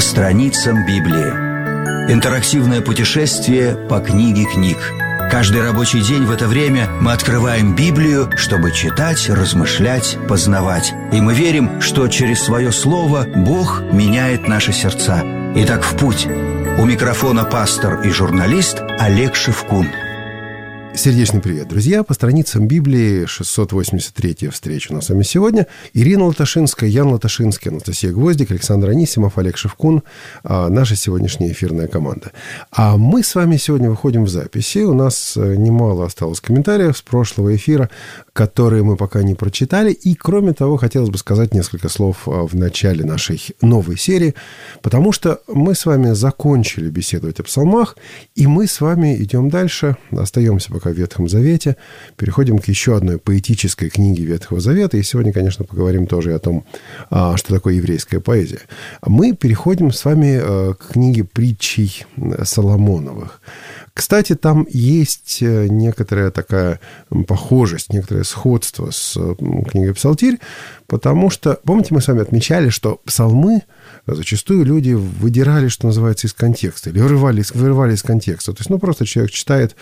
страницам Библии. Интерактивное путешествие по книге книг. Каждый рабочий день в это время мы открываем Библию, чтобы читать, размышлять, познавать. И мы верим, что через свое слово Бог меняет наши сердца. Итак, в путь. У микрофона пастор и журналист Олег Шевкун. Сердечный привет, друзья! По страницам Библии 683-я встреча у нас с вами сегодня. Ирина Латашинская, Ян Латашинский, Анастасия Гвоздик, Александр Анисимов, Олег Шевкун, наша сегодняшняя эфирная команда. А мы с вами сегодня выходим в записи. У нас немало осталось комментариев с прошлого эфира, которые мы пока не прочитали. И, кроме того, хотелось бы сказать несколько слов в начале нашей новой серии, потому что мы с вами закончили беседовать о псалмах, и мы с вами идем дальше, остаемся пока в Ветхом Завете, переходим к еще одной поэтической книге Ветхого Завета, и сегодня, конечно, поговорим тоже и о том, что такое еврейская поэзия. Мы переходим с вами к книге притчей Соломоновых. Кстати, там есть некоторая такая похожесть, некоторое сходство с книгой «Псалтирь», потому что, помните, мы с вами отмечали, что псалмы зачастую люди выдирали, что называется, из контекста, или вырывали из контекста. То есть, просто человек читает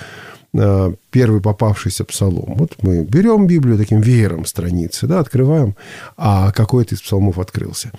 первый попавшийся псалом. Вот мы берем Библию таким веером страницы, открываем, а какой-то из псалмов открылся.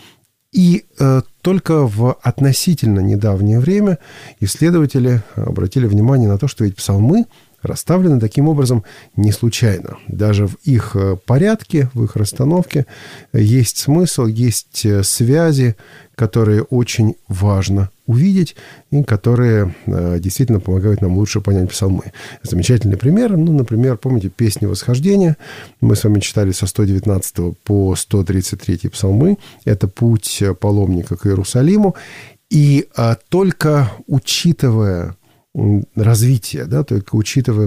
И только в относительно недавнее время исследователи обратили внимание на то, что ведь псалмы расставлены таким образом не случайно. Даже в их порядке, в их расстановке есть смысл, есть связи, которые очень важно увидеть и которые действительно помогают нам лучше понять псалмы. Замечательный пример. Например, помните «Песни восхождения»? Мы с вами читали со 119 по 133 псалмы. Это путь паломника к Иерусалиму. И только учитывая развитие, только учитывая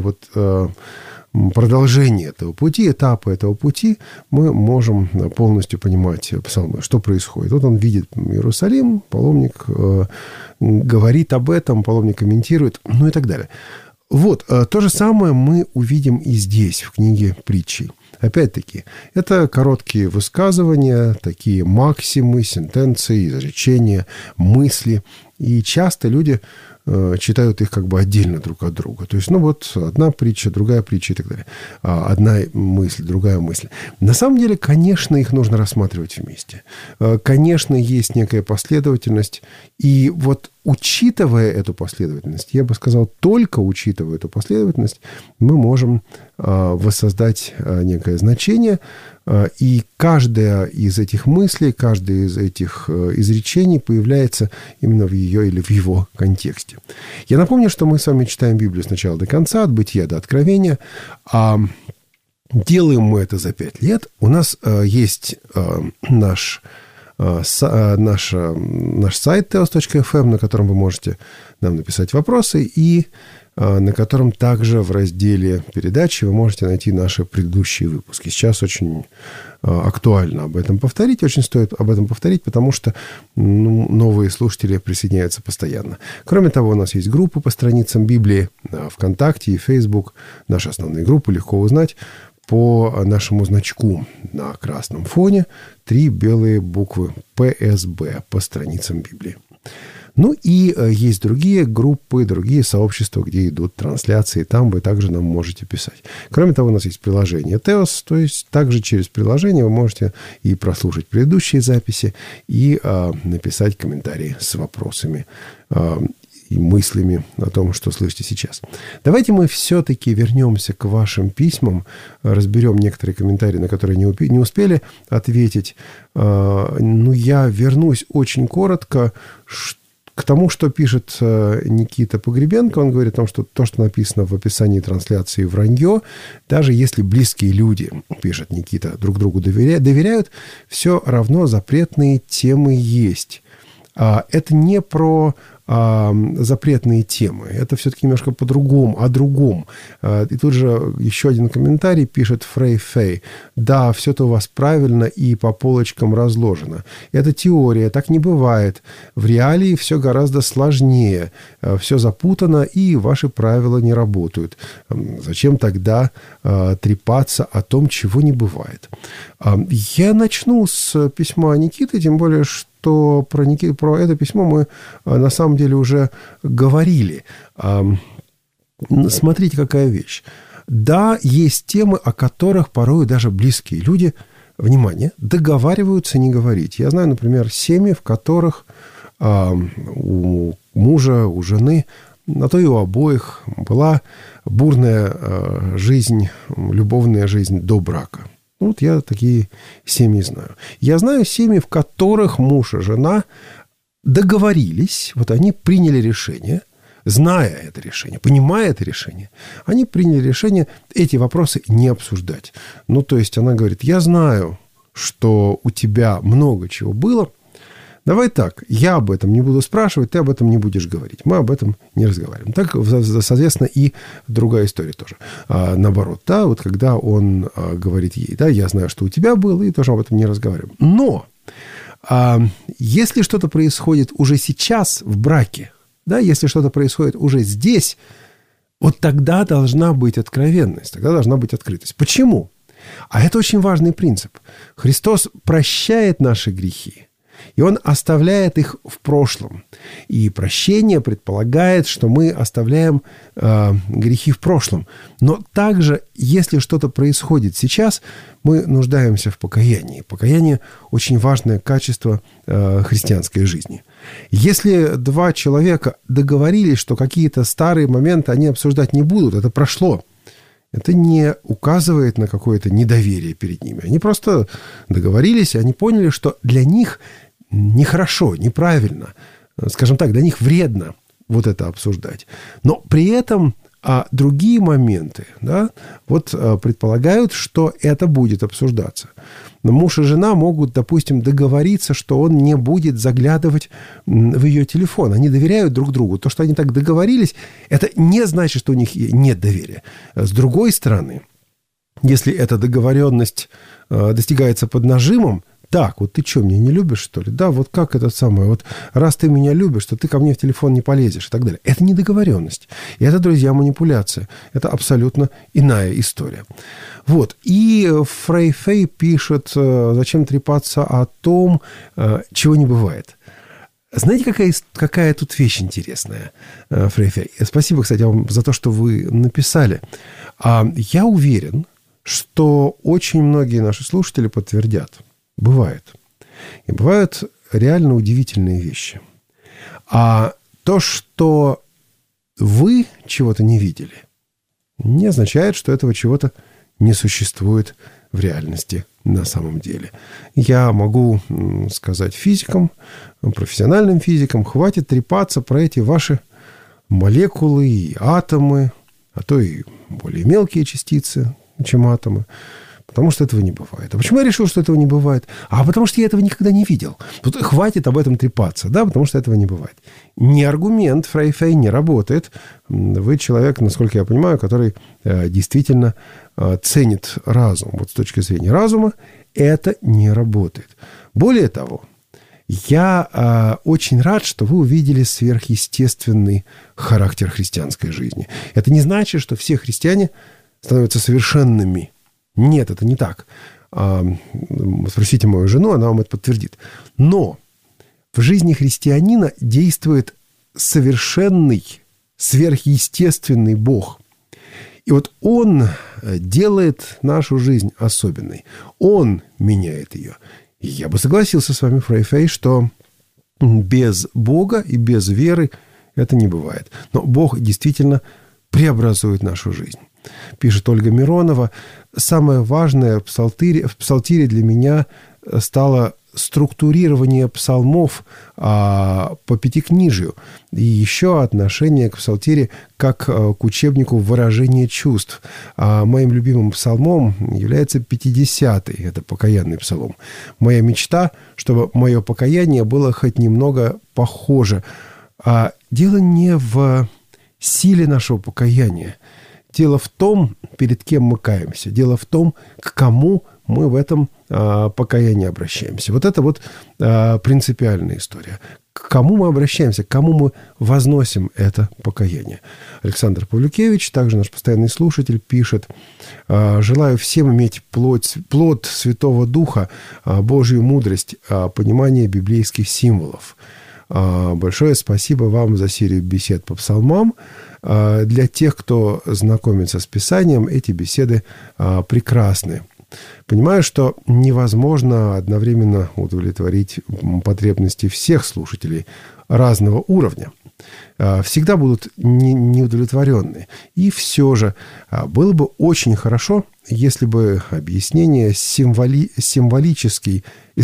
продолжение этого пути, этапы этого пути, мы можем полностью понимать псалмы, что происходит. Вот он видит Иерусалим, паломник говорит об этом, паломник комментирует, и так далее. То же самое мы увидим и здесь, в книге притчей. Опять-таки, это короткие высказывания, такие максимы, сентенции, изречения, мысли. И часто люди читают их как бы отдельно друг от друга. То есть, одна притча, другая притча и так далее. Одна мысль, другая мысль. На самом деле, конечно, их нужно рассматривать вместе. Конечно, есть некая последовательность. И учитывая эту последовательность, я бы сказал, только учитывая эту последовательность, мы можем воссоздать некое значение, и каждая из этих мыслей, каждое из этих изречений появляется именно в ее или в его контексте. Я напомню, что мы с вами читаем Библию с начала до конца, от Бытия до Откровения, а делаем мы это за 5 лет. У нас есть наш сайт teos.fm, на котором вы можете нам написать вопросы, и на котором также в разделе передачи вы можете найти наши предыдущие выпуски. Сейчас очень актуально об этом повторить, очень стоит об этом повторить, потому что новые слушатели присоединяются постоянно. Кроме того, у нас есть группы по страницам Библии ВКонтакте и Facebook. Наши основные группы легко узнать по нашему значку на красном фоне 3 белые буквы ПСБ по страницам Библии. И есть другие группы, другие сообщества, где идут трансляции. Там вы также нам можете писать. Кроме того, у нас есть приложение Teos, то есть также через приложение вы можете и прослушать предыдущие записи, и написать комментарии с вопросами и мыслями о том, что слышите сейчас. Давайте мы все-таки вернемся к вашим письмам, разберем некоторые комментарии, на которые не успели ответить. Я вернусь очень коротко к тому, что пишет Никита Погребенко. Он говорит о том, что то, что написано в описании трансляции, вранье. Даже если близкие люди, пишет Никита, друг другу доверяют, все равно запретные темы есть. Это не про запретные темы. Это все-таки немножко по-другому, о другом. И тут же еще один комментарий пишет Фрей Фей. Да, все-то у вас правильно и по полочкам разложено. Это теория, так не бывает. В реалии все гораздо сложнее. Все запутано, и ваши правила не работают. Зачем тогда трепаться о том, чего не бывает? Я начну с письма Никиты, тем более, что что про это письмо мы на самом деле уже говорили. Смотрите, какая вещь. Да, есть темы, о которых порой даже близкие люди, внимание, договариваются не говорить. Я знаю, например, семьи, в которых у мужа, у жены, а то и у обоих была бурная жизнь, любовная жизнь до брака. Вот я такие семьи знаю. Я знаю семьи, в которых муж и жена договорились, вот они приняли решение, зная это решение, понимая это решение, они приняли решение эти вопросы не обсуждать. Ну, то есть она говорит, я знаю, что у тебя много чего было, давай так, я об этом не буду спрашивать, ты об этом не будешь говорить. Мы об этом не разговариваем. Так, соответственно, и другая история тоже. Наоборот, да, вот когда он говорит ей, да, я знаю, что у тебя было, и тоже об этом не разговариваем. Но если что-то происходит уже сейчас в браке, да, если что-то происходит уже здесь, вот тогда должна быть откровенность, тогда должна быть открытость. Почему? А это очень важный принцип. Христос прощает наши грехи, и Он оставляет их в прошлом. И прощение предполагает, что мы оставляем грехи в прошлом. Но также, если что-то происходит сейчас, мы нуждаемся в покаянии. Покаяние – очень важное качество христианской жизни. Если два человека договорились, что какие-то старые моменты они обсуждать не будут, это прошло, это не указывает на какое-то недоверие перед ними. Они просто договорились, и они поняли, что для них нехорошо, неправильно, скажем так, для них вредно вот это обсуждать. Но при этом другие моменты, да, вот предполагают, что это будет обсуждаться. Но муж и жена могут, допустим, договориться, что он не будет заглядывать в ее телефон. Они доверяют друг другу. То, что они так договорились, это не значит, что у них нет доверия. С другой стороны, если эта договоренность достигается под нажимом, так, вот ты что, меня не любишь, что ли? Да, вот как это самое, вот раз ты меня любишь, то ты ко мне в телефон не полезешь и так далее. Это не договоренность. И это, друзья, манипуляция. Это абсолютно иная история. Вот. И Фрей Фэй пишет, зачем трепаться о том, чего не бывает. Знаете, какая тут вещь интересная, Фрей Фэй? Спасибо, кстати, вам за то, что вы написали. Я уверен, что очень многие наши слушатели подтвердят. Бывает. И бывают реально удивительные вещи. А то, что вы чего-то не видели, не означает, что этого чего-то не существует в реальности на самом деле. Я могу сказать физикам, профессиональным физикам, хватит трепаться про эти ваши молекулы и атомы, а то и более мелкие частицы, чем атомы. Потому что этого не бывает. А почему я решил, что этого не бывает? А потому что я этого никогда не видел. Тут хватит об этом трепаться, да, потому что этого не бывает. Не аргумент, Фрей Фэй, не работает. Вы человек, насколько я понимаю, который действительно ценит разум. Вот с точки зрения разума это не работает. Более того, я очень рад, что вы увидели сверхъестественный характер христианской жизни. Это не значит, что все христиане становятся совершенными. Нет, это не так. Спросите мою жену, она вам это подтвердит. Но в жизни христианина действует совершенный, сверхъестественный Бог. И вот Он делает нашу жизнь особенной. Он меняет ее. И я бы согласился с вами, Фрей Фэй, что без Бога и без веры это не бывает. Но Бог действительно преобразует нашу жизнь. Пишет Ольга Миронова, самое важное в псалтире для меня стало структурирование псалмов по пятикнижию и еще отношение к псалтире как к учебнику выражения чувств. Моим любимым псалмом является 50-й, это покаянный псалом. Моя мечта, чтобы мое покаяние было хоть немного похоже. Дело не в силе нашего покаяния. Дело в том, перед кем мы каемся. Дело в том, к кому мы в этом покаянии обращаемся. Вот это вот принципиальная история. К кому мы обращаемся, к кому мы возносим это покаяние. Александр Павлюкевич, также наш постоянный слушатель, пишет: «Желаю всем иметь плод Святого Духа, Божью мудрость, понимание библейских символов. Большое спасибо вам за серию бесед по псалмам. Для тех, кто знакомится с Писанием, эти беседы прекрасны. Понимаю, что невозможно одновременно удовлетворить потребности всех слушателей разного уровня. Всегда будут неудовлетворенные. И все же было бы очень хорошо, если бы объясняли символический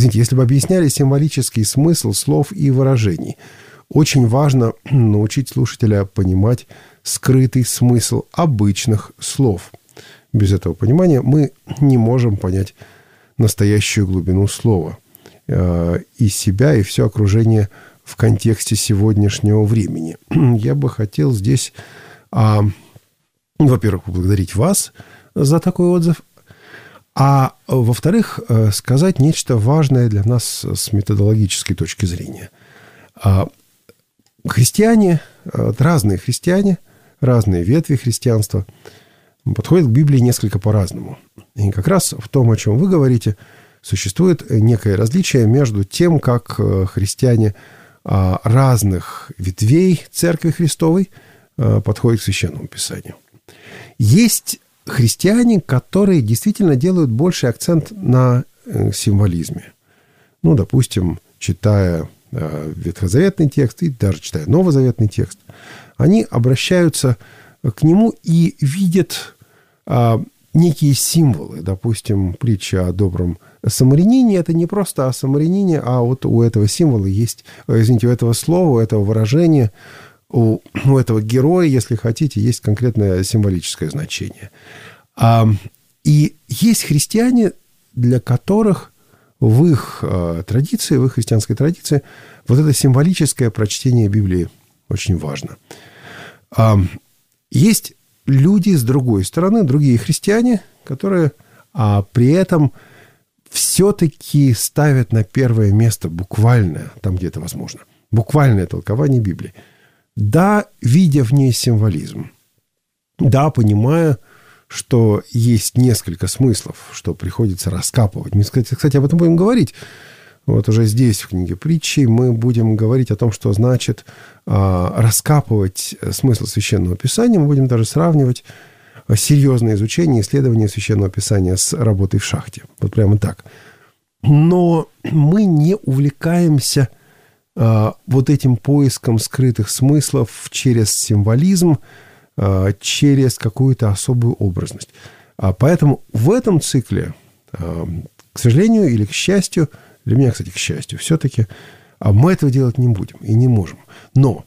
смысл слов и выражений. Очень важно научить слушателя понимать скрытый смысл обычных слов. Без этого понимания мы не можем понять настоящую глубину слова и себя, и все окружение в контексте сегодняшнего времени. Я бы хотел здесь, во-первых, поблагодарить вас за такой отзыв, а во-вторых, сказать нечто важное для нас с методологической точки зрения. Христиане, разные ветви христианства подходят к Библии несколько по-разному. И как раз в том, о чем вы говорите, существует некое различие между тем, как христиане разных ветвей Церкви Христовой подходят к Священному Писанию. Есть христиане, которые действительно делают больший акцент на символизме. Ну, допустим, читая ветхозаветный текст и даже читая новозаветный текст, они обращаются к нему и видят некие символы. Допустим, притча о добром самарянине – это не просто о самарянине, а вот у этого символа есть, у этого слова, у этого выражения, у этого героя, если хотите, есть конкретное символическое значение. И есть христиане, для которых в их традиции, в их христианской традиции вот это символическое прочтение Библии очень важно. Есть люди с другой стороны, другие христиане, которые при этом все-таки ставят на первое место буквальное, там где это возможно, буквальное толкование Библии. Да, видя в ней символизм. Да, понимая, что есть несколько смыслов, что приходится раскапывать. Мы, кстати, об этом будем говорить. Вот уже здесь, в книге притчи, мы будем говорить о том, что значит раскапывать смысл Священного Писания. Мы будем даже сравнивать серьезное изучение, исследование Священного Писания с работой в шахте. Вот прямо так. Но мы не увлекаемся вот этим поиском скрытых смыслов через символизм, через какую-то особую образность. Поэтому в этом цикле, к сожалению или к счастью, для меня, кстати, к счастью, все-таки мы этого делать не будем и не можем. Но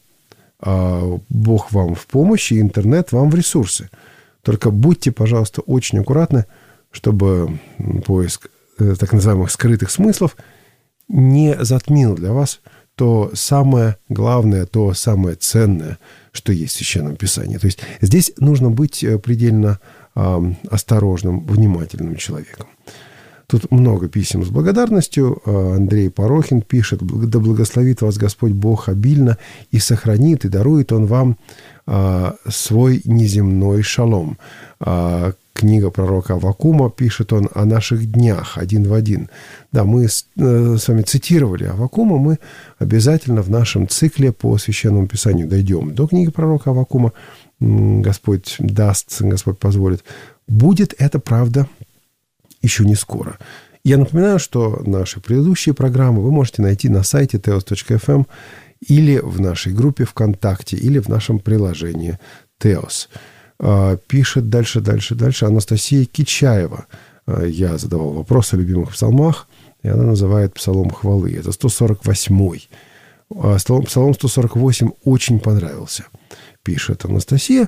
Бог вам в помощь, и интернет вам в ресурсы. Только будьте, пожалуйста, очень аккуратны, чтобы поиск так называемых скрытых смыслов не затмил для вас то самое главное, то самое ценное, что есть в Священном Писании. То есть здесь нужно быть предельно осторожным, внимательным человеком. Тут много писем с благодарностью. Андрей Порохин пишет: «Да благословит вас Господь Бог обильно и сохранит, и дарует Он вам свой неземной шалом». Книга пророка Аввакума, пишет он, о наших днях, один в один. Да, мы с вами цитировали Аввакума, мы обязательно в нашем цикле по Священному Писанию дойдем до книги пророка Аввакума. Господь даст, Господь позволит. Будет это, правда, еще не скоро. Я напоминаю, что наши предыдущие программы вы можете найти на сайте teos.fm или в нашей группе ВКонтакте, или в нашем приложении Теос. Пишет дальше Анастасия Кичаева. Я задавал вопрос о любимых псалмах, и она называет псалом хвалы. Это 148-й. Псалом 148 очень понравился, пишет Анастасия.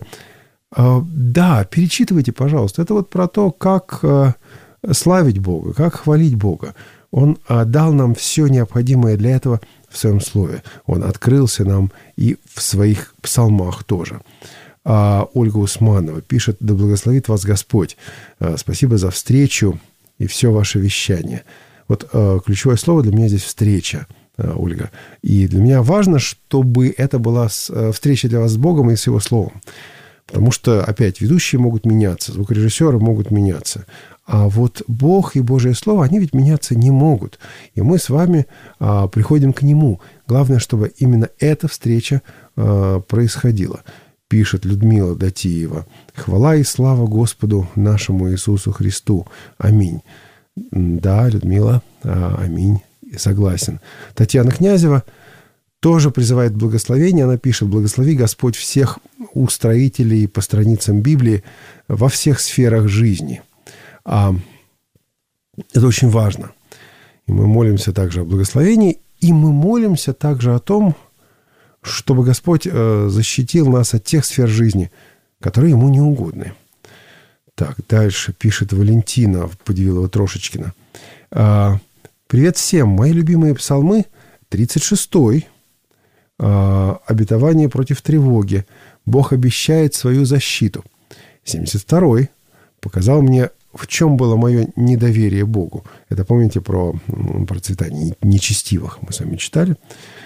Да, перечитывайте, пожалуйста. Это вот про то, как славить Бога, как хвалить Бога. Он дал нам все необходимое для этого в своем слове. Он открылся нам и в своих псалмах тоже. Ольга Усманова пишет: «Да благословит вас Господь. Спасибо за встречу и все ваше вещание. Вот ключевое слово для меня здесь встреча, Ольга. И для меня важно, чтобы это была встреча для вас с Богом и с Его Словом. Потому что, опять, ведущие могут меняться, звукорежиссеры могут меняться. А вот Бог и Божие Слово, они ведь меняться не могут. И мы с вами приходим к Нему. Главное, чтобы именно эта встреча происходила. Пишет Людмила Датиева. «Хвала и слава Господу нашему Иисусу Христу. Аминь». Да, Людмила, аминь. Согласен. Татьяна Князева тоже призывает к благословению. Она пишет: «Благослови Господь всех устроителей по страницам Библии во всех сферах жизни». Это очень важно. И мы молимся также о благословении, и мы молимся также о том, чтобы Господь защитил нас от тех сфер жизни, которые Ему не угодны. Так, дальше пишет Валентина Подивилова-Трошечкина. «Привет всем. Мои любимые псалмы 36-й. Обетование против тревоги. Бог обещает свою защиту. 72-й. Показал мне, в чем было мое недоверие Богу». Это помните про процветание нечестивых мы с вами читали.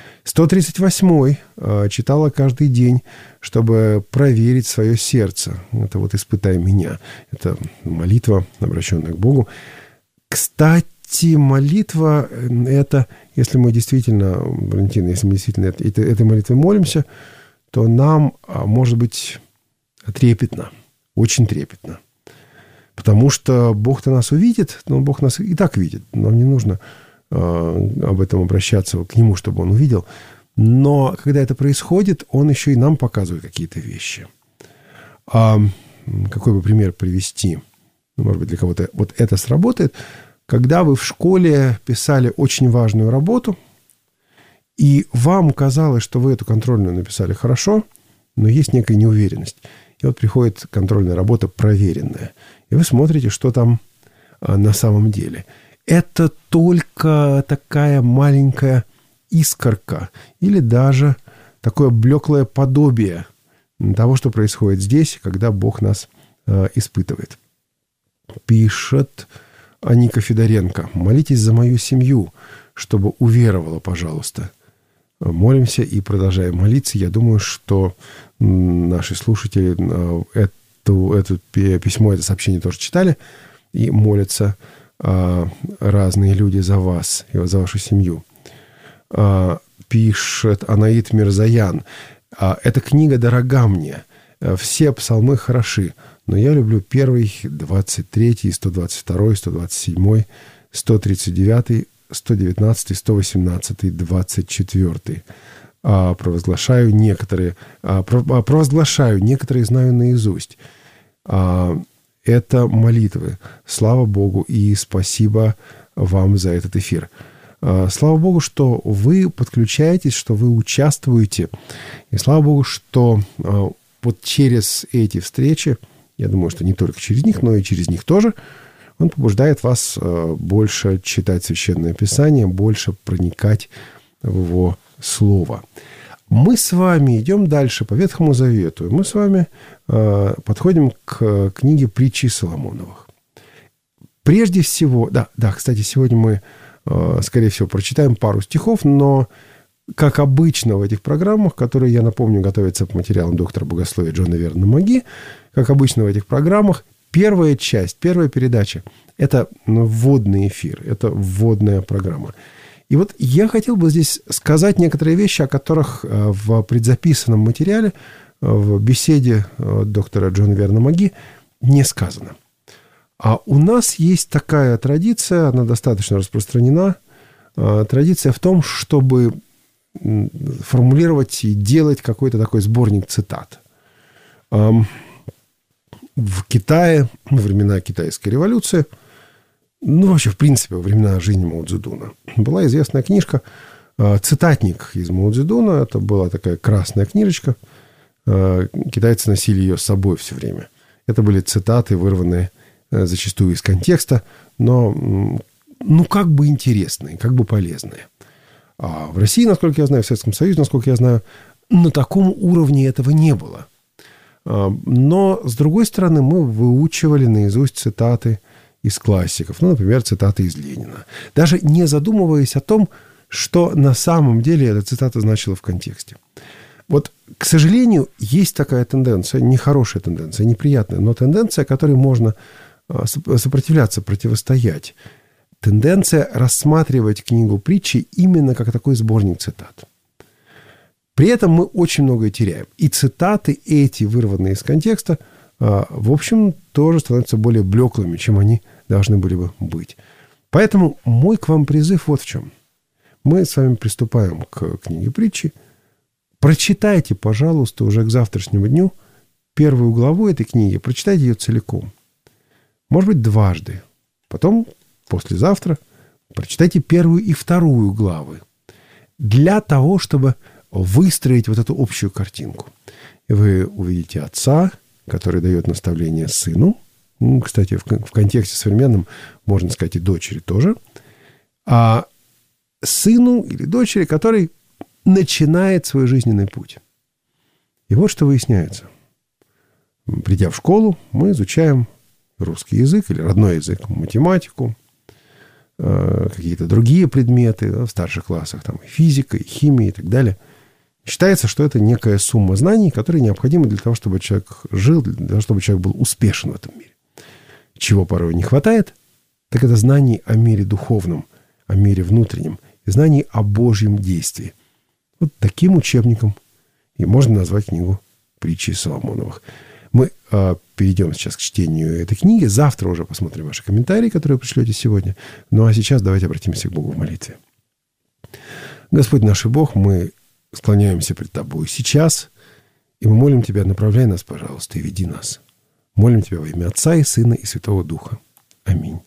138-й читала каждый день, чтобы проверить свое сердце. Это вот «Испытай меня». Это молитва, обращенная к Богу. Кстати, молитва – это, если мы действительно, Валентина, если мы действительно этой молитвой молимся, то нам может быть трепетно, очень трепетно. Потому что Бог-то нас увидит, но Бог нас и так видит. Нам не нужно об этом обращаться к Нему, чтобы Он увидел. Но когда это происходит, Он еще и нам показывает какие-то вещи. Какой бы пример привести? Может быть, для кого-то вот это сработает. Когда вы в школе писали очень важную работу, и вам казалось, что вы эту контрольную написали хорошо, но есть некая неуверенность. И вот приходит контрольная работа проверенная. И вы смотрите, что там на самом деле. Это только такая маленькая искорка или даже такое блеклое подобие того, что происходит здесь, когда Бог нас испытывает. Пишет Аника Федоренко: «Молитесь за мою семью, чтобы уверовала, пожалуйста». Молимся и продолжаем молиться. Я думаю, что наши слушатели это письмо, это сообщение тоже читали и молятся разные люди за вас и за вашу семью. Пишет Анаит Мирзаян: «Эта книга дорога мне. Все псалмы хороши, но я люблю 1, 23, 122, 127, 139, 119, 118, 24. Провозглашаю некоторые знаю наизусть». Это молитвы. Слава Богу и спасибо вам за этот эфир. Слава Богу, что вы подключаетесь, что вы участвуете. И слава Богу, что вот через эти встречи, я думаю, что не только через них, но и через них тоже, Он побуждает вас больше читать Священное Писание, больше проникать в Его Слово. Мы с вами идем дальше по Ветхому Завету. Мы с вами подходим к книге Притчи Соломоновых. Прежде всего, кстати, сегодня мы, скорее всего, прочитаем пару стихов, но, как обычно в этих программах, которые, я напомню, готовятся по материалам доктора богословия Джона Вернона Маги, как обычно в этих программах, первая часть, первая передача – это вводный эфир, это вводная программа. И вот я хотел бы здесь сказать некоторые вещи, о которых в предзаписанном материале, в беседе доктора Джона Вернона Маги не сказано. А у нас есть такая традиция, она достаточно распространена, традиция в том, чтобы формулировать и делать какой-то такой сборник цитат. В Китае, во времена Китайской революции, вообще, в принципе, во времена жизни Мао Цзэдуна, была известная книжка «Цитатник» из Мао Цзэдуна. Это была такая красная книжечка. Китайцы носили ее с собой все время. Это были цитаты, вырванные зачастую из контекста, но как бы интересные, как бы полезные. А в России, насколько я знаю, в Советском Союзе, насколько я знаю, на таком уровне этого не было. Но, с другой стороны, мы выучивали наизусть цитаты из классиков, ну, например, цитаты из Ленина, даже не задумываясь о том, что на самом деле эта цитата значила в контексте. Вот, к сожалению, есть такая тенденция, нехорошая тенденция, неприятная, но тенденция, которой можно сопротивляться, противостоять. Тенденция рассматривать книгу притчи именно как такой сборник цитат. При этом мы очень многое теряем. И цитаты эти, вырванные из контекста, в общем, тоже становятся более блеклыми, чем они должны были бы быть. Поэтому мой к вам призыв вот в чем. Мы с вами приступаем к книге притчи. Прочитайте, пожалуйста, уже к завтрашнему дню первую главу этой книги. Прочитайте ее целиком. Может быть, дважды. Потом, послезавтра, прочитайте первую и вторую главы. Для того, чтобы выстроить вот эту общую картинку. И вы увидите отца, который дает наставление сыну. Кстати, в контексте современном можно сказать и дочери тоже. А сыну или дочери, который начинает свой жизненный путь. И вот что выясняется. Придя в школу, мы изучаем русский язык или родной язык, математику, какие-то другие предметы, в старших классах, там и физика, и химия, и так далее. Считается, что это некая сумма знаний, которые необходимы для того, чтобы человек жил, для того, чтобы человек был успешен в этом мире. Чего порой не хватает, так это знаний о мире духовном, о мире внутреннем, и знаний о Божьем действии. Вот таким учебником и можно назвать книгу «Притчи Соломоновых». Мы перейдем сейчас к чтению этой книги. Завтра уже посмотрим ваши комментарии, которые вы пришлете сегодня. Ну, а сейчас давайте обратимся к Богу в молитве. Господь наш и Бог, мы склоняемся пред Тобой сейчас, и мы молим Тебя, направляй нас, пожалуйста, и веди нас. Молим Тебя во имя Отца и Сына и Святого Духа. Аминь.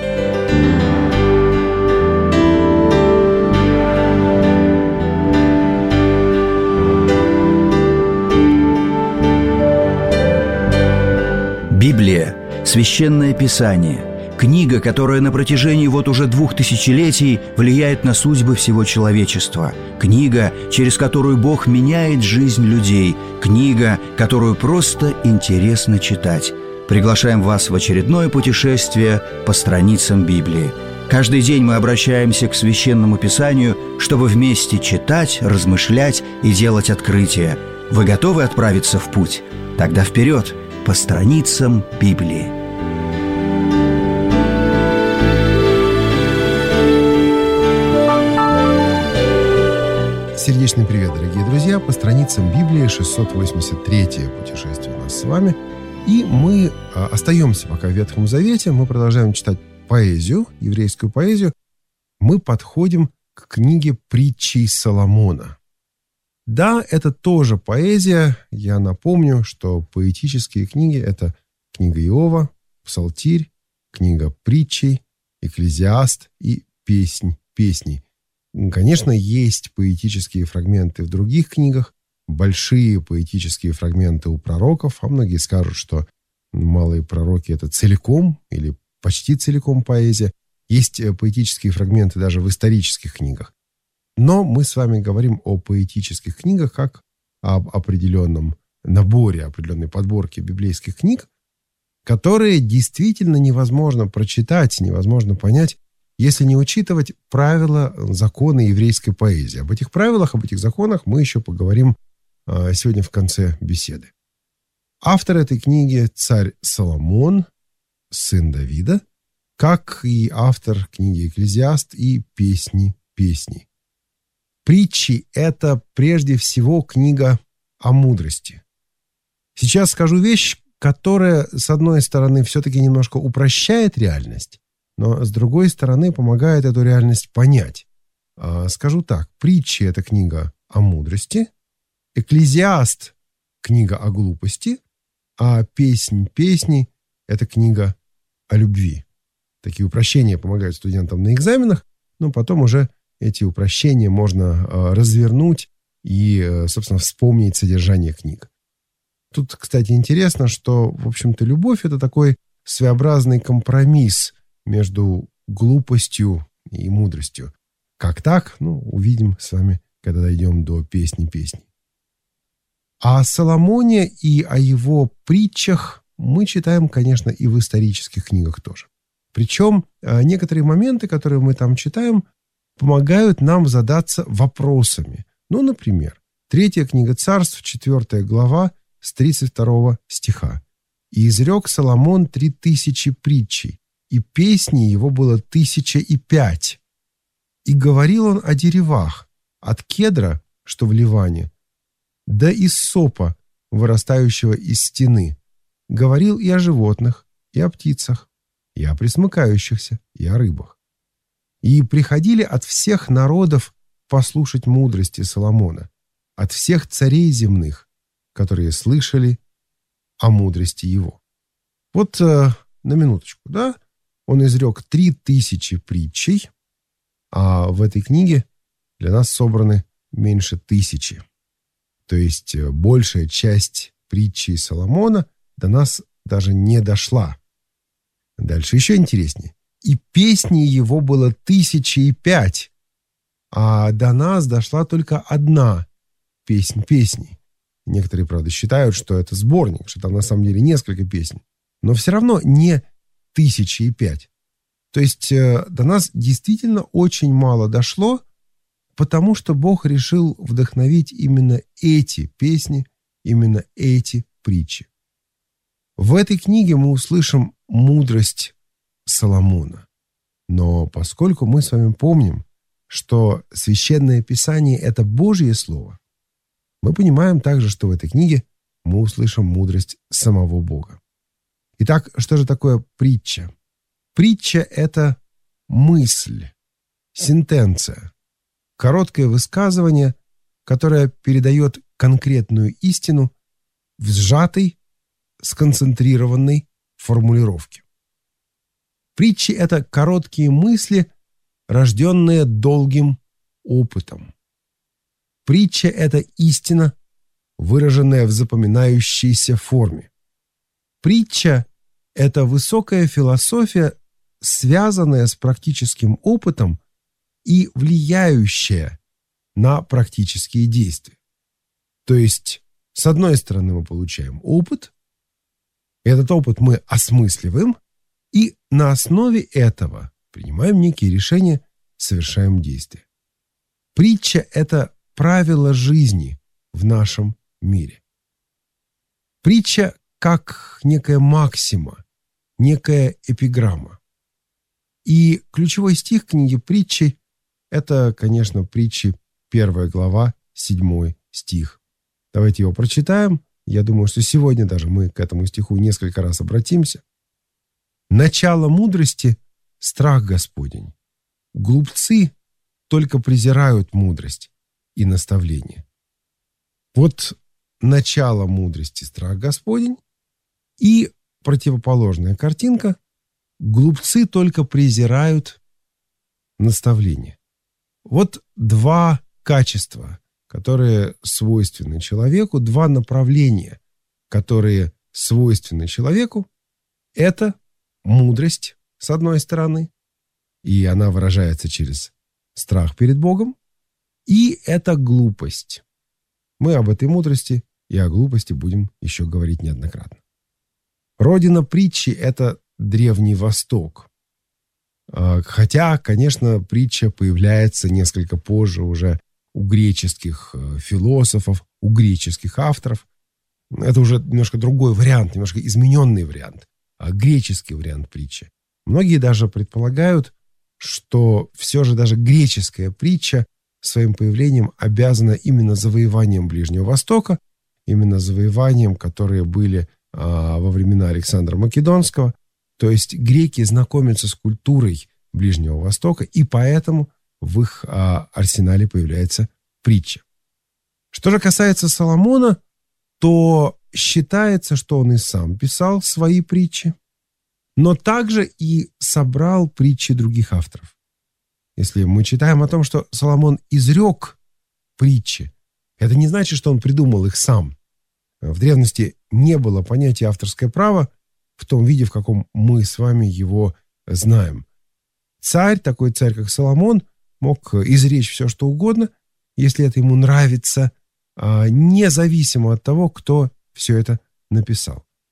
Библия – священное писание, книга, которая на протяжении вот уже 2000 летий влияет на судьбы всего человечества, книга, через которую Бог меняет жизнь людей, книга, которую просто интересно читать. Приглашаем вас в очередное путешествие по страницам Библии. Каждый день мы обращаемся к Священному Писанию, чтобы вместе читать, размышлять и делать открытия. Вы готовы отправиться в путь? Тогда вперед! По страницам Библии. Сердечный привет, дорогие друзья! По страницам Библии 683-е путешествие у нас с вами. И мы остаемся пока в Ветхом Завете. Мы продолжаем читать поэзию, еврейскую поэзию. Мы подходим к книге «Притчи Соломона». Да, это тоже поэзия. Я напомню, что поэтические книги – это книга Иова, Псалтирь, книга Притчей, Экклезиаст и Песнь песней. Конечно, есть поэтические фрагменты в других книгах, большие поэтические фрагменты у пророков, а многие скажут, что малые пророки – это целиком или почти целиком поэзия. Есть поэтические фрагменты даже в исторических книгах. Но мы с вами говорим о поэтических книгах как об определенном наборе, определенной подборке библейских книг, которые действительно невозможно прочитать, невозможно понять, если не учитывать правила, законы еврейской поэзии. Об этих правилах, об этих законах мы еще поговорим сегодня в конце беседы. Автор этой книги – царь Соломон, сын Давида, как и автор книги «Экклезиаст» и «Песни песней». Притчи – это прежде всего книга о мудрости. Сейчас скажу вещь, которая, с одной стороны, все-таки немножко упрощает реальность, но, с другой стороны, помогает эту реальность понять. Скажу так, притчи – это книга о мудрости, «Экклезиаст» – книга о глупости, а «Песнь песней» – это книга о любви. Такие упрощения помогают студентам на экзаменах, но потом уже эти упрощения можно развернуть и, собственно, вспомнить содержание книг. Тут, кстати, интересно, что, в общем-то, любовь – это такой своеобразный компромисс между глупостью и мудростью. Как так? Ну, увидим с вами, когда дойдем до «Песни песней». А о Соломоне и о его притчах мы читаем, конечно, и в исторических книгах тоже. Причем некоторые моменты, которые мы там читаем, помогают нам задаться вопросами. Ну, например, 3 книга Царств, 4 глава, с 32 стиха. «И изрек Соломон 3000 притчей, и песни его было 1005. И говорил он о деревах, от кедра, что в Ливане, до иссопа, вырастающего из стены. Говорил и о животных, и о птицах, и о пресмыкающихся, и о рыбах. И приходили от всех народов послушать мудрости Соломона, от всех царей земных, которые слышали о мудрости его». Вот на минуточку, да? Он изрек 3000 притчей, а в этой книге для нас собраны меньше 1000. То есть большая часть притчи Соломона до нас даже не дошла. Дальше еще интереснее. «И песни его было 1005, а до нас дошла только одна песнь песней». Некоторые, правда, считают, что это сборник, что там на самом деле несколько песен. Но все равно не 1005. То есть до нас действительно очень мало дошло, потому что Бог решил вдохновить именно эти песни, именно эти притчи. В этой книге мы услышим мудрость Соломона. Но поскольку мы с вами помним, что Священное Писание – это Божье Слово, мы понимаем также, что в этой книге мы услышим мудрость самого Бога. Итак, что же такое притча? Притча – это мысль, сентенция, короткое высказывание, которое передает конкретную истину в сжатой, сконцентрированной формулировке. Притчи – это короткие мысли, рожденные долгим опытом. Притча – это истина, выраженная в запоминающейся форме. Притча – это высокая философия, связанная с практическим опытом и влияющая на практические действия. То есть, с одной стороны, мы получаем опыт, этот опыт мы осмысливаем, и на основе этого принимаем некие решения, совершаем действия. Притча – это правило жизни в нашем мире. Притча как некая максима, некая эпиграмма. И ключевой стих книги «Притчи» – это, конечно, Притчи, 1 глава, 7 стих. Давайте его прочитаем. Я думаю, что сегодня даже мы к этому стиху несколько раз обратимся. «Начало мудрости – страх Господень. Глупцы только презирают мудрость и наставление». Вот начало мудрости – страх Господень, и противоположная картинка – глупцы только презирают наставление. Вот два качества, которые свойственны человеку, два направления, которые свойственны человеку, это мудрость, с одной стороны, и она выражается через страх перед Богом, и это глупость. Мы об этой мудрости и о глупости будем еще говорить неоднократно. Родина притчи – это Древний Восток. Хотя, конечно, притча появляется несколько позже уже у греческих философов, у греческих авторов. Это уже немножко другой вариант, немножко измененный вариант, греческий вариант притчи. Многие даже предполагают, что все же даже греческая притча своим появлением обязана именно завоеванием Ближнего Востока, именно завоеванием, которые были во времена Александра Македонского. То есть греки знакомятся с культурой Ближнего Востока, и поэтому в их арсенале появляется притча. Что же касается Соломона, то считается, что он и сам писал свои притчи, но также и собрал притчи других авторов. Если мы читаем о том, что Соломон изрек притчи, это не значит, что он придумал их сам. В древности не было понятия авторское право в том виде, в каком мы с вами его знаем. Царь, такой царь, как Соломон, мог изречь все, что угодно, если это ему нравится, независимо от того, кто все это написал.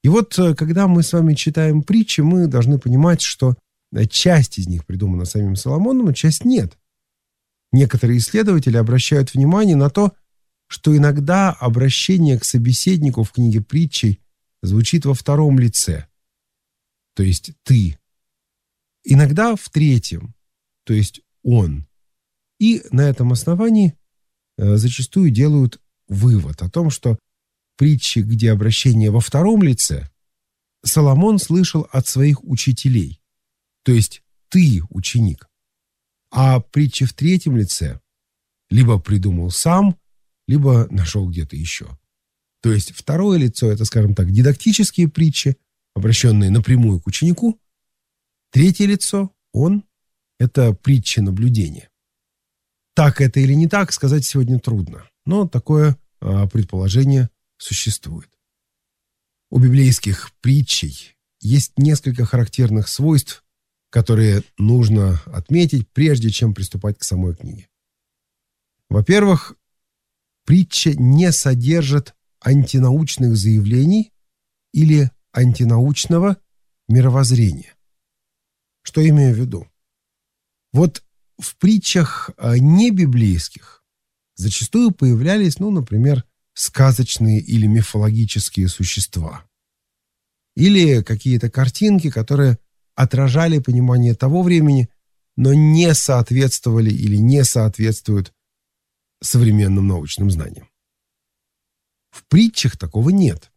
И вот, когда мы с вами читаем притчи, мы должны понимать, что часть из них придумана самим Соломоном, а часть нет. Некоторые исследователи обращают внимание на то, что иногда обращение к собеседнику в книге притчей звучит во втором лице, то есть «ты». Иногда в третьем, то есть «он». И на этом основании зачастую делают вывод о том, что притчи, где обращение во втором лице, Соломон слышал от своих учителей, то есть «ты, ученик». А притчи в третьем лице либо придумал сам, либо нашел где-то еще. То есть второе лицо – это, скажем так, дидактические притчи, обращенные напрямую к ученику. Третье лицо – он – это притчи наблюдения. Так это или не так, сказать сегодня трудно, но такое предположение существует. У библейских притчей есть несколько характерных свойств, которые нужно отметить, прежде чем приступать к самой книге. Во-первых, притча не содержит антинаучных заявлений или антинаучного мировоззрения. Что имею в виду? Вот в притчах небиблейских зачастую появлялись, например, сказочные или мифологические существа. Или какие-то картинки, которые отражали понимание того времени, но не соответствовали или не соответствуют современным научным знаниям. В притчах такого нет.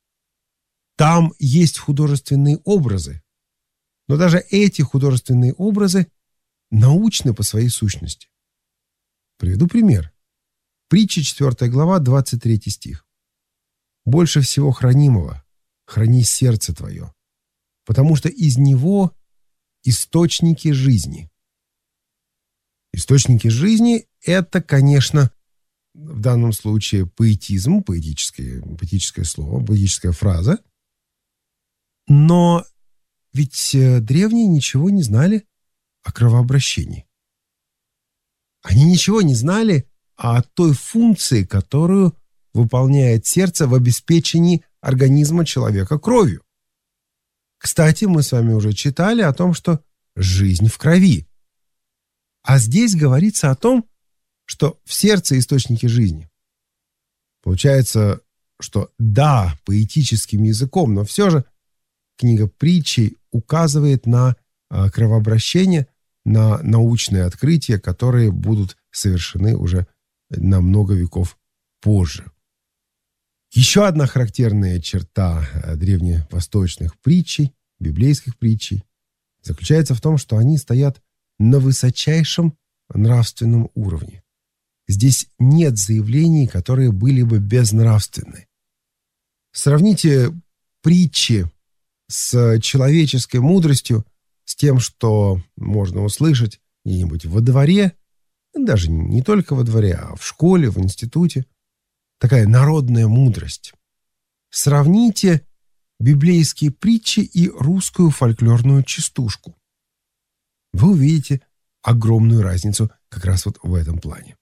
Там есть художественные образы, но даже эти художественные образы научны по своей сущности. Приведу пример. Притча 4 глава, 23 стих. «Больше всего хранимого храни сердце твое, потому что из него источники жизни». Источники жизни – это, конечно, в данном случае поэтизм, поэтическое слово, поэтическая фраза. Но ведь древние ничего не знали о кровообращении. Они ничего не знали о той функции, которую выполняет сердце в обеспечении организма человека кровью. Кстати, мы с вами уже читали о том, что жизнь в крови. А здесь говорится о том, что в сердце источники жизни. Получается, что да, поэтическим языком, но все же книга притчей указывает на кровообращение, на научные открытия, которые будут совершены уже на много веков позже. Еще одна характерная черта древневосточных притчей, библейских притчей, заключается в том, что они стоят на высочайшем нравственном уровне. Здесь нет заявлений, которые были бы безнравственны. Сравните притчи с человеческой мудростью, с тем, что можно услышать где-нибудь во дворе, даже не только во дворе, а в школе, в институте. Такая народная мудрость. Сравните библейские притчи и русскую фольклорную частушку. Вы увидите огромную разницу как раз вот в этом плане.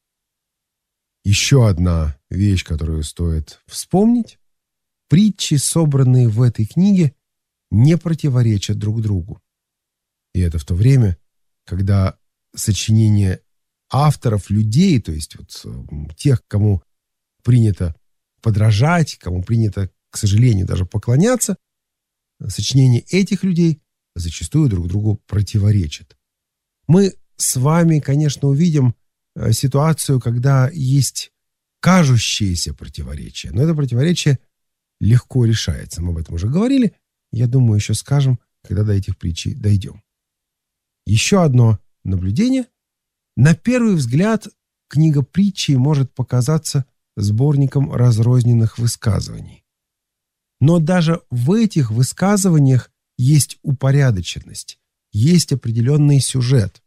Еще одна вещь, которую стоит вспомнить. Притчи, собранные в этой книге, не противоречат друг другу. И это в то время, когда сочинения авторов, людей, то есть вот тех, кому принято подражать, кому принято, к сожалению, даже поклоняться, сочинения этих людей зачастую друг другу противоречат. Мы с вами, конечно, увидим ситуацию, когда есть кажущиеся противоречия, но это противоречие легко решается. Мы об этом уже говорили, я думаю, еще скажем, когда до этих притчей дойдем. Еще одно наблюдение. На первый взгляд, книга притчей может показаться сборником разрозненных высказываний. Но даже в этих высказываниях есть упорядоченность, есть определенный сюжет.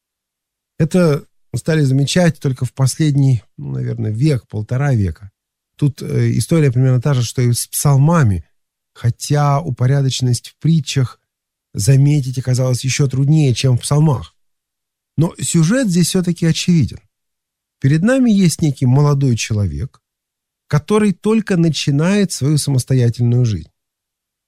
Это стали замечать только в последний, наверное, век, полтора века. Тут история примерно та же, что и с псалмами, хотя упорядоченность в притчах заметить оказалось еще труднее, чем в псалмах. Но сюжет здесь все-таки очевиден. Перед нами есть некий молодой человек, который только начинает свою самостоятельную жизнь.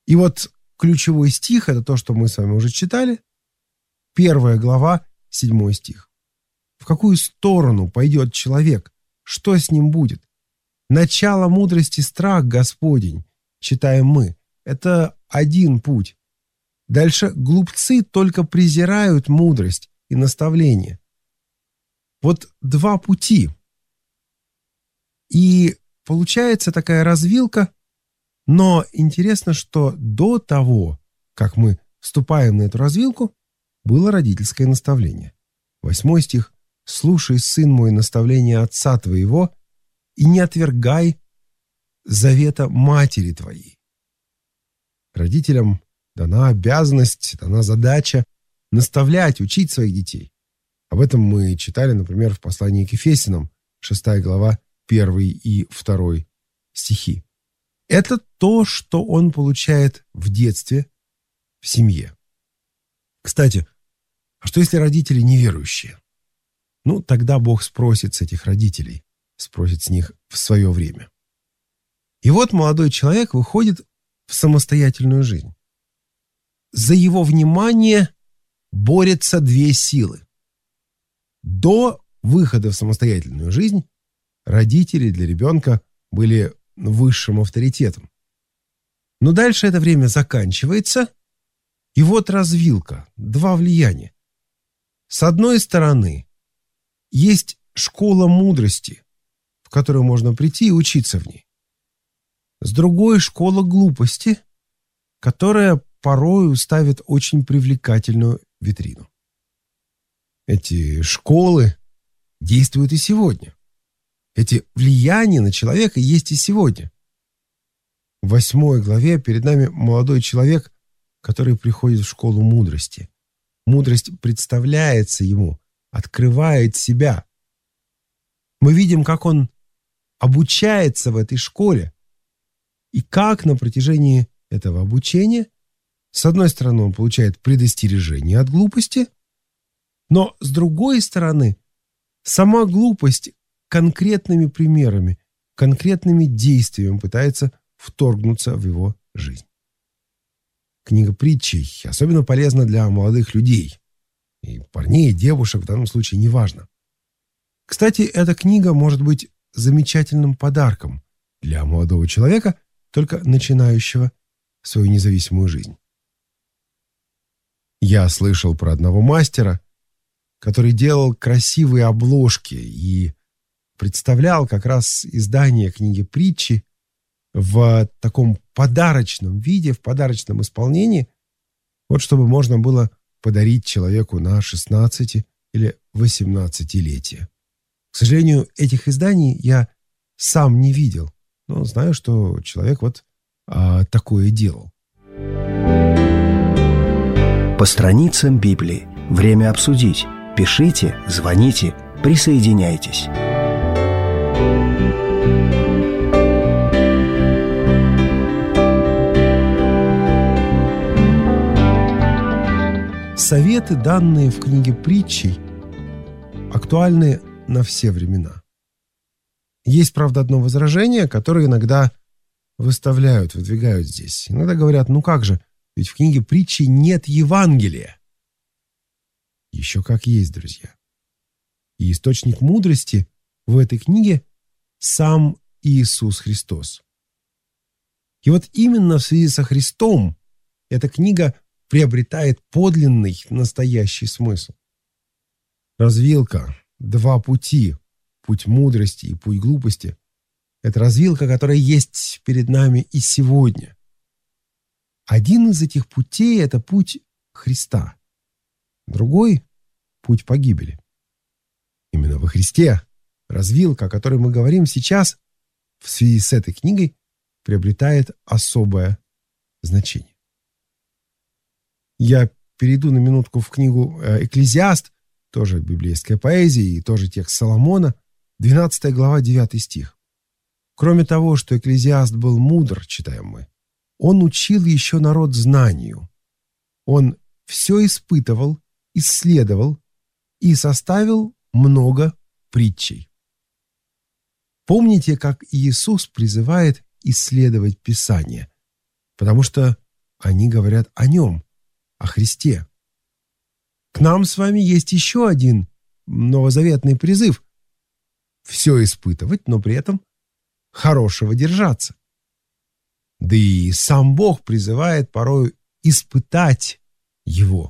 И вот ключевой стих – это то, что мы с вами уже читали. 1 глава, 7 стих. В какую сторону пойдет человек? Что с ним будет? Начало мудрости – страх Господень, читаем мы. Это один путь. Дальше глупцы только презирают мудрость и наставление. Вот два пути. И получается такая развилка, но интересно, что до того, как мы вступаем на эту развилку, было родительское наставление. 8 стих. «Слушай, сын мой, наставление отца твоего, и не отвергай завета матери твоей». Родителям дана обязанность, дана задача наставлять, учить своих детей. Об этом мы читали, например, в послании к Ефесянам, 6 глава, 1 и 2 стихи. Это то, что он получает в детстве, в семье. Кстати, а что если родители неверующие? Ну, тогда Бог спросит с этих родителей, спросит с них в свое время. И вот молодой человек выходит в самостоятельную жизнь. За его внимание борются две силы. До выхода в самостоятельную жизнь родители для ребенка были высшим авторитетом. Но дальше это время заканчивается, и вот развилка, два влияния. С одной стороны, есть школа мудрости, в которую можно прийти и учиться в ней. С другой — школа глупости, которая порою ставит очень привлекательную витрину. Эти школы действуют и сегодня. Эти влияния на человека есть и сегодня. В 8 главе перед нами молодой человек, который приходит в школу мудрости. Мудрость представляется ему, открывает себя. Мы видим, как он обучается в этой школе, и как на протяжении этого обучения, с одной стороны, он получает предостережение от глупости, но с другой стороны, сама глупость конкретными примерами, конкретными действиями пытается вторгнуться в его жизнь. Книга притчей особенно полезна для молодых людей. И парней, и девушек в данном случае неважно. Кстати, эта книга может быть замечательным подарком для молодого человека, только начинающего свою независимую жизнь. Я слышал про одного мастера, который делал красивые обложки и представлял как раз издание книги притчи в таком подарочном виде, в подарочном исполнении, вот чтобы можно было подарить человеку на 16 или 18-летие. К сожалению, этих изданий я сам не видел, но знаю, что человек вот такое делал. По страницам Библии. Время обсудить. Пишите, звоните, присоединяйтесь. Советы, данные в книге притчей, актуальны на все времена. Есть, правда, одно возражение, которое иногда выдвигают здесь. Иногда говорят, ну как же, ведь в книге притчи нет Евангелия. Еще как есть, друзья. И источник мудрости в этой книге сам Иисус Христос. И вот именно в связи со Христом эта книга приобретает подлинный, настоящий смысл. Развилка, два пути, путь мудрости и путь глупости, это развилка, которая есть перед нами и сегодня. Один из этих путей – это путь Христа. Другой – путь погибели. Именно во Христе развилка, о которой мы говорим сейчас, в связи с этой книгой, приобретает особое значение. Я перейду на минутку в книгу «Экклезиаст», тоже библейская поэзия и тоже текст Соломона, 12 глава, 9 стих. Кроме того, что Экклезиаст был мудр, читаем мы, он учил еще народ знанию. Он все испытывал, исследовал и составил много притчей. Помните, как Иисус призывает исследовать Писание, потому что они говорят о Нем, о Христе. К нам с вами есть еще один новозаветный призыв – все испытывать, но при этом хорошего держаться. Да и сам Бог призывает порой испытать Его.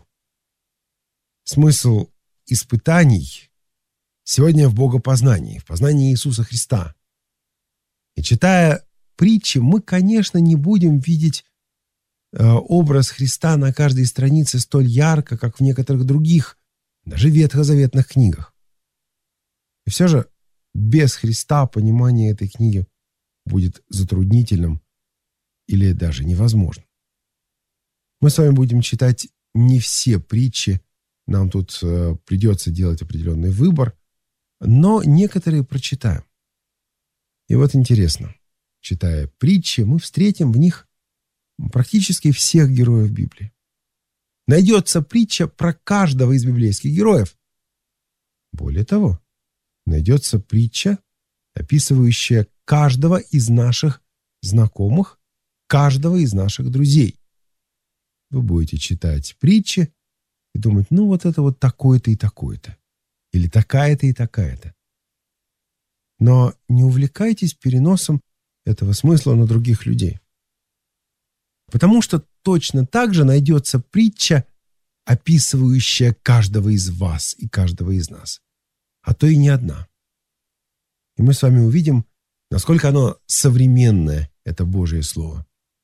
Смысл испытаний сегодня в богопознании, в познании Иисуса Христа. И читая притчи, мы, конечно, не будем видеть образ Христа на каждой странице столь ярко, как в некоторых других, даже ветхозаветных книгах. И все же без Христа понимание этой книги будет затруднительным или даже невозможным. Мы с вами будем читать не все притчи, нам тут придется делать определенный выбор, но некоторые прочитаем. И вот интересно, читая притчи, мы встретим в них практически всех героев Библии. Найдется притча про каждого из библейских героев. Более того, найдется притча, описывающая каждого из наших знакомых, каждого из наших друзей. Вы будете читать притчи и думать, ну вот это вот такое-то и такое-то. Или такая-то и такая-то. Но не увлекайтесь переносом этого смысла на других людей. Потому что точно так же найдется притча, описывающая каждого из вас и каждого из нас. А то и не одна. И мы с вами увидим, насколько оно современное, это Божье Слово.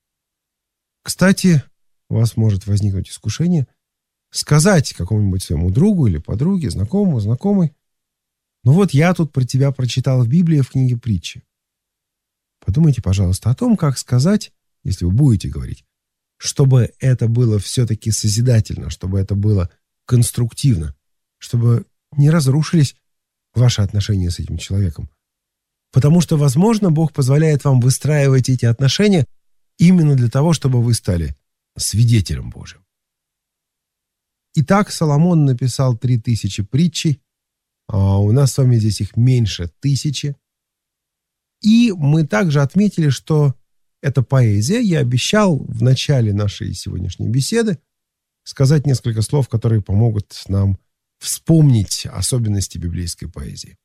Кстати, у вас может возникнуть искушение сказать какому-нибудь своему другу или подруге, знакомому, знакомой: ну вот я тут про тебя прочитал в Библии в книге притчи. Подумайте, пожалуйста, о том, как сказать, если вы будете говорить, чтобы это было все-таки созидательно, чтобы это было конструктивно, чтобы не разрушились ваши отношения с этим человеком. Потому что, возможно, Бог позволяет вам выстраивать эти отношения именно для того, чтобы вы стали свидетелем Божьим. Итак, Соломон написал 3000 притчей, а у нас с вами здесь их меньше 1000. И мы также отметили, что это поэзия. Я обещал в начале нашей сегодняшней беседы сказать несколько слов, которые помогут нам вспомнить особенности библейской поэзии.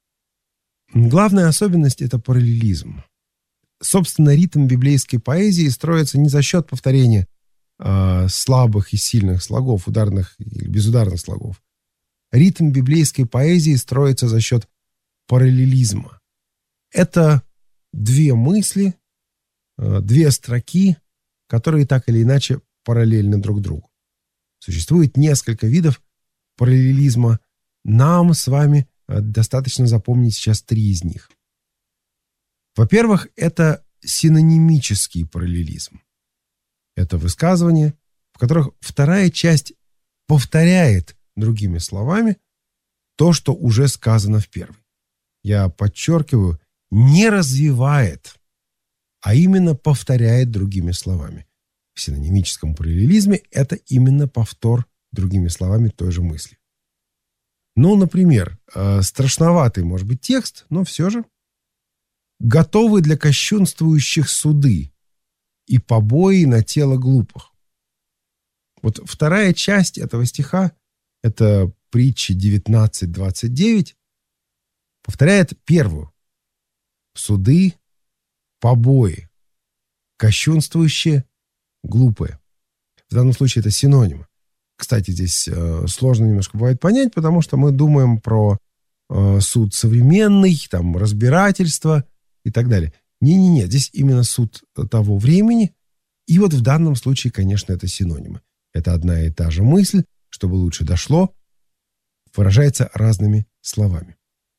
Главная особенность – это параллелизм. Собственно, ритм библейской поэзии строится не за счет повторения слабых и сильных слогов, ударных или безударных слогов. Ритм библейской поэзии строится за счет параллелизма. Это две мысли, две строки, которые так или иначе параллельны друг другу. Существует несколько видов параллелизма. Нам с вами достаточно запомнить сейчас 3 из них. Во-первых, это синонимический параллелизм. Это высказывания, в которых вторая часть повторяет другими словами то, что уже сказано в первой. Я подчеркиваю, не развивает, а именно повторяет другими словами. В синонимическом параллелизме это именно повтор другими словами той же мысли. Ну, например, страшноватый может быть текст, но все же. «Готовы для кощунствующих суды и побои на тело глупых». Вот вторая часть этого стиха, это притча 19:29, повторяет первую. Суды, побои, кощунствующие, глупые. В данном случае это синонимы. Кстати, здесь сложно немножко бывает понять, потому что мы думаем про суд современный, там, разбирательство и так далее. Не-не-не, здесь именно суд того времени. И вот в данном случае, конечно, это синонимы. Это одна и та же мысль, чтобы лучше дошло, выражается разными словами.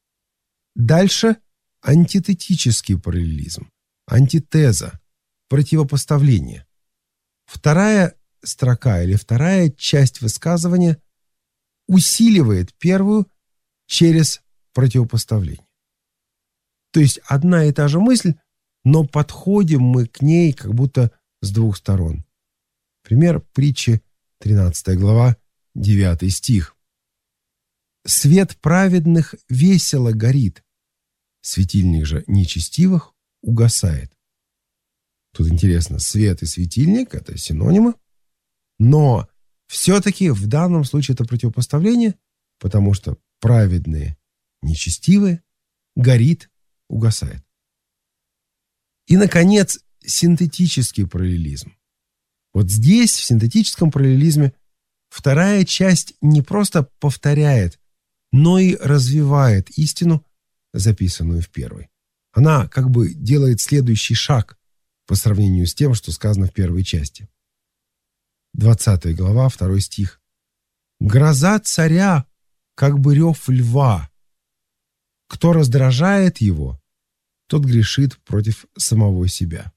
Дальше антитетический параллелизм, антитеза, противопоставление. Вторая строка или вторая часть высказывания усиливает первую через противопоставление. То есть одна и та же мысль, но подходим мы к ней как будто с двух сторон. Пример притчи 13 глава, 9 стих. «Свет праведных весело горит, светильник же нечестивых угасает». Тут интересно, свет и светильник – это синонимы, но все-таки в данном случае это противопоставление, потому что праведные, нечестивые, горит, угасает. И, наконец, синтетический параллелизм. Вот здесь, в синтетическом параллелизме, вторая часть не просто повторяет, но и развивает истину, записанную в первой. Она как бы делает следующий шаг по сравнению с тем, что сказано в первой части. 20 глава, 2 стих. «Гроза царя, как бы рев льва. Кто раздражает его, тот грешит против самого себя».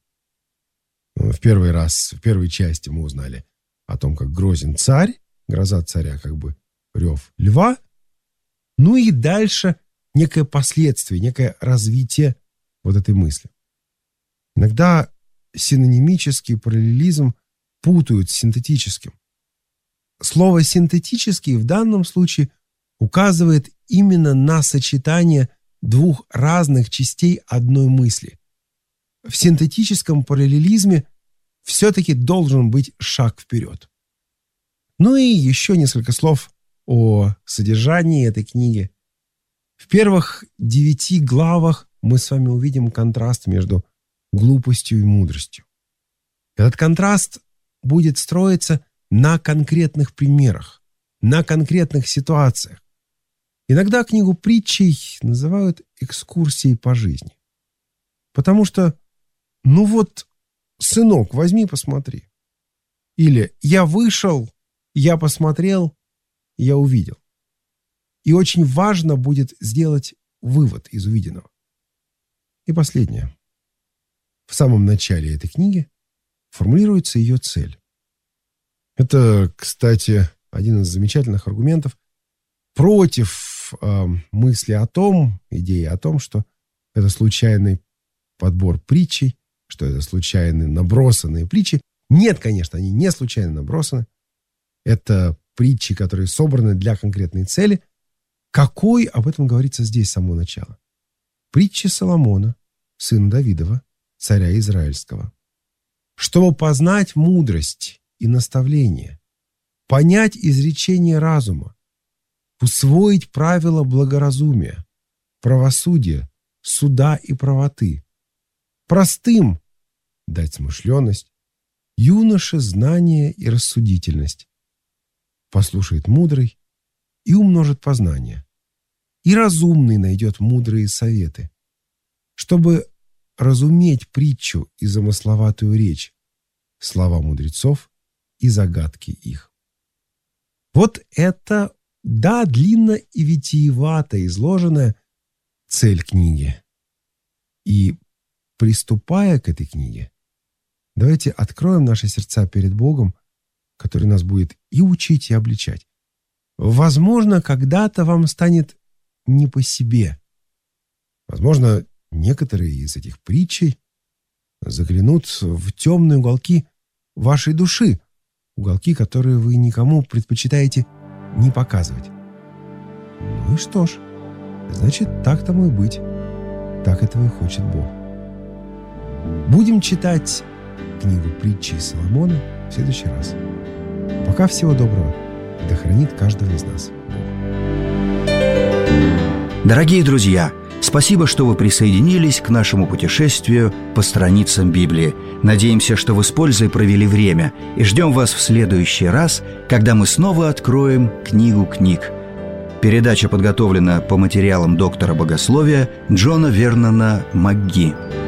В первый раз, в первой части мы узнали о том, как грозен царь, гроза царя, как бы рев льва. Ну и дальше некое последствие, некое развитие вот этой мысли. Иногда синонимический параллелизм путают с синтетическим. Слово «синтетический» в данном случае указывает именно на сочетание двух разных частей одной мысли. В синтетическом параллелизме все-таки должен быть шаг вперед. Ну и еще несколько слов о содержании этой книги. В первых 9 главах мы с вами увидим контраст между глупостью и мудростью. Этот контраст будет строиться на конкретных примерах, на конкретных ситуациях. Иногда книгу притчей называют экскурсией по жизни. Потому что, ну вот, сынок, возьми, посмотри. Или я вышел, я посмотрел, я увидел. И очень важно будет сделать вывод из увиденного. И последнее. В самом начале этой книги формулируется ее цель. Это, кстати, один из замечательных аргументов против мысли о том, идеи о том, что это случайный подбор притчей, что это случайно набросанные притчи. Нет, конечно, они не случайно набросаны. Это притчи, которые собраны для конкретной цели. Какой, об этом говорится здесь с самого начала. Притчи Соломона, сына Давидова, царя Израильского. Чтобы познать мудрость и наставление, понять изречение разума, усвоить правила благоразумия, правосудия, суда и правоты, простым дать смышленность, юноше знание и рассудительность, послушает мудрый и умножит познание, и разумный найдет мудрые советы, чтобы разуметь притчу и замысловатую речь, слова мудрецов и загадки их. Вот это, да, длинно и витиевато изложенная цель книги. И приступая к этой книге, давайте откроем наши сердца перед Богом, который нас будет и учить, и обличать. Возможно, когда-то вам станет не по себе. Возможно, некоторые из этих притчей заглянут в темные уголки вашей души, уголки, которые вы никому предпочитаете не показывать. Ну и что ж, значит, так тому и быть. Так этого и хочет Бог. Будем читать книгу притчи Соломона в следующий раз. Пока всего доброго. Да хранит каждого из нас Бог. Дорогие друзья, спасибо, что вы присоединились к нашему путешествию по страницам Библии. Надеемся, что вы с пользой провели время, и ждем вас в следующий раз, когда мы снова откроем книгу книг. Передача подготовлена по материалам доктора богословия Джона Вернона МакГи.